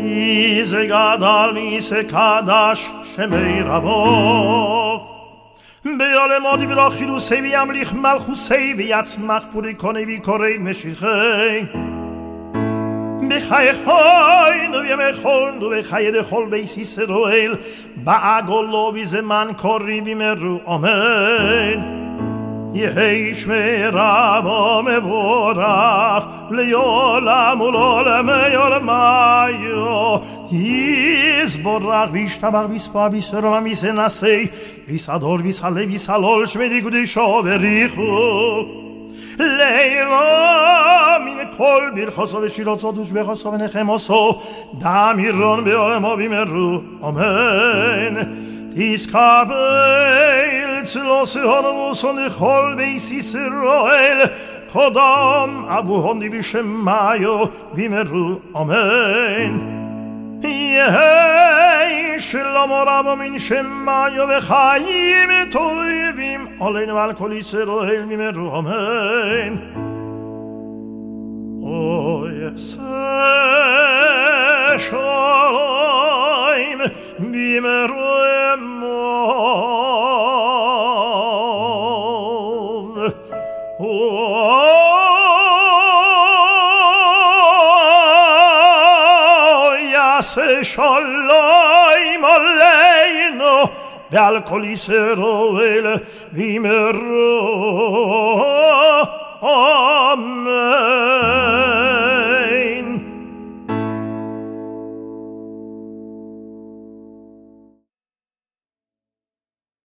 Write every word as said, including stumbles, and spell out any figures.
איזה גדל מיסה קדש שמי רבו ביעלמודי ולא חילוסי וימליך מלכוסי ויצמח פורי קוני ויקורי משיחי בחיי חוין ובימי חוין ובחיי דכל בייס ישראל בעגולו וזמן קורי ומרו אמן יהי שמי רבו מבורך ליעולם ולעולם יעלמיו יסבורך וישתבח ויספע וישרום ויסנסי ויסדור ויסהלל ויסהלול שמי קדושו בריחו לילה מן כל ברכוסו ושירוצו ושבחוסו ונחמוסו דמירון בעולמו במהרו אמן תזכבל צלוסהון ומוסון לכל בייס ישראל קודם אבוהוני ושמעיו במהרו אמן יהי שלום רב מן שמעיו וחיים טובים עלינו ועל כל ישראל במהרו אמן אוי עשה שלום במהרו אמון אוי עשה שלום עלינו ועל כל ישראל במהרו אמן